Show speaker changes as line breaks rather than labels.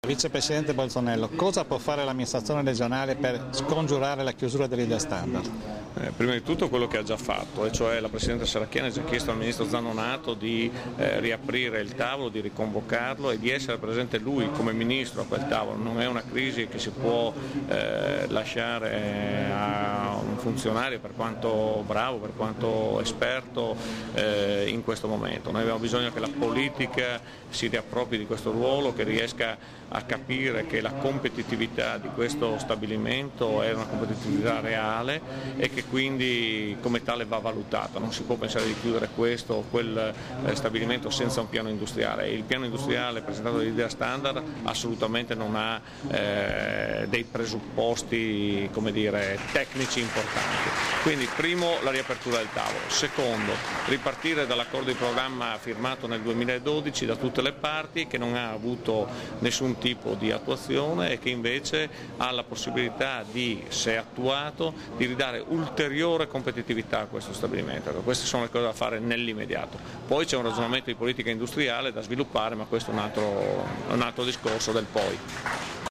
Vicepresidente Bolzonello, cosa può fare l'amministrazione regionale per scongiurare la chiusura dell'Idea Standard?
Prima di tutto quello che ha già fatto, e cioè la Presidente Serracchiani ha già chiesto al Ministro Zanonato di riaprire il tavolo, di riconvocarlo e di essere presente lui come Ministro a quel tavolo. Non è una crisi che si può lasciare a un funzionario, per quanto bravo, per quanto esperto in questo momento. Noi abbiamo bisogno che la politica si riappropri di questo ruolo, che riesca a capire che la competitività di questo stabilimento è una competitività reale e che quindi come tale va valutata. Non si può pensare di chiudere questo o quel stabilimento senza un piano industriale. Il piano industriale presentato dall'Idea Standard assolutamente non ha dei presupposti, come dire, tecnici importanti. Quindi primo, la riapertura del tavolo. Secondo, ripartire dall'accordo di programma firmato nel 2012 da tutte le parti, che non ha avuto nessun tipo di attuazione e che invece ha la possibilità di, se attuato, di ridare ulteriore competitività a questo stabilimento. Queste sono le cose da fare nell'immediato. Poi c'è un ragionamento di politica industriale da sviluppare, ma questo è un altro discorso del poi.